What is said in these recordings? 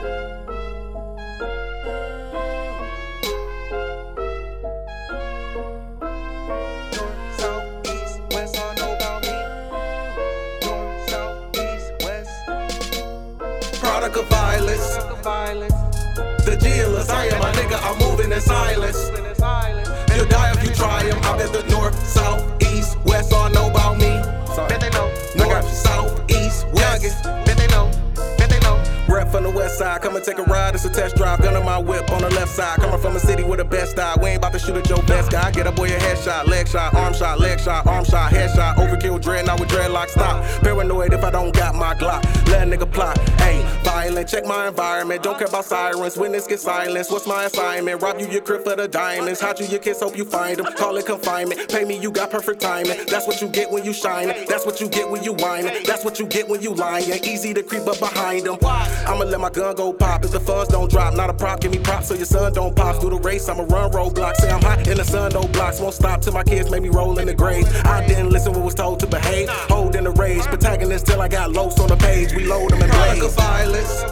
Product of violence, the dealers, I am my nigga, I'm moving in silence. You'll die if you try him. I bet the north, south, east, west all know about me. Bet they know. North, south, east, west. Bet they know. Bet they know. Rep from the west side, come and take a ride. It's a test drive. Gun in my whip on the left side. Coming from a city with the best eye. We ain't about to shoot at your best guy. Get a boy a headshot, leg shot, arm shot, leg shot, arm shot, headshot. Overkill dread, now with dreadlock stop. Paranoid if I don't got my Glock. Let a nigga plot. Ayy, violent. Check my environment. Don't care about sirens. Witness get silenced. What's my assignment? Rob you your crib for the diamonds. Hide you your kids, hope you find them. Call it confinement. Pay me, you got perfect timing. That's what you get when you shine. That's what you get when you whining. That's what you get when you lying. Easy to creep up behind them. I'ma let my gun go pop if the funds don't drop. Not a prop, give me props so your son don't pop. Through the race, I'ma run roadblocks. Say I'm hot in the sun, no blocks. Won't stop till my kids make me roll in the grave. I didn't listen what was told to behave. Hold in the rage. Protagonist till I got lows on the page. We load them and blaze. Product of violence.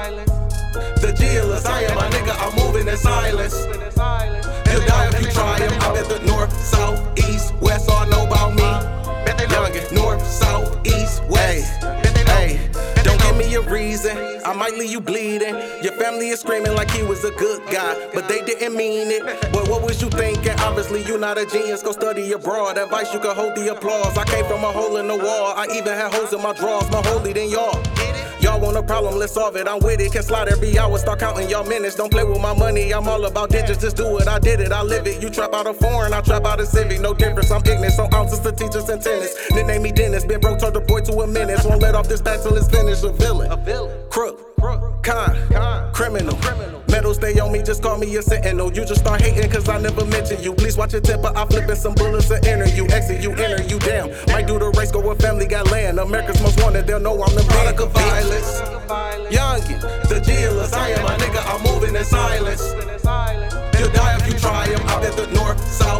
The dealers, I am my nigga, I'm moving in silence. You'll die if you try him. I bet the north, south, east, west all know about me. Youngin, north, south, east, west. Hey, don't give me a reason, I might leave you bleeding. Your family is screaming like he was a good guy, but they didn't mean it. But what was you thinking? Obviously you not a genius, go study abroad. Advice you can hold the applause. I came from a hole in the wall, I even had holes in my drawers. More holy than y'all. Y'all want a problem, let's solve it. I'm with it, can slide every hour, start counting y'all minutes. Don't play with my money, I'm all about digits. Just do it, I did it, I live it. You trap out of foreign, I trap out of civic. No difference, I'm ignorant, so ounces to teachers and tennis. Nickname me Dennis, been broke, turned the boy to a menace. Won't let off this back till it's finished. A villain, crook, con, criminal. Metal stay on me, just call me a sentinel. You just start hating cause I never mentioned you. Please watch your temper, I'm flipping some bullets to enter you. Exit you, enter you, damn. Might do the race, go where family got land. America's most wanted, they'll know I'm the product of violence. Youngin, the dealers, I am my nigga, I'm moving in silence. You'll die if you try him. I bet the north, south,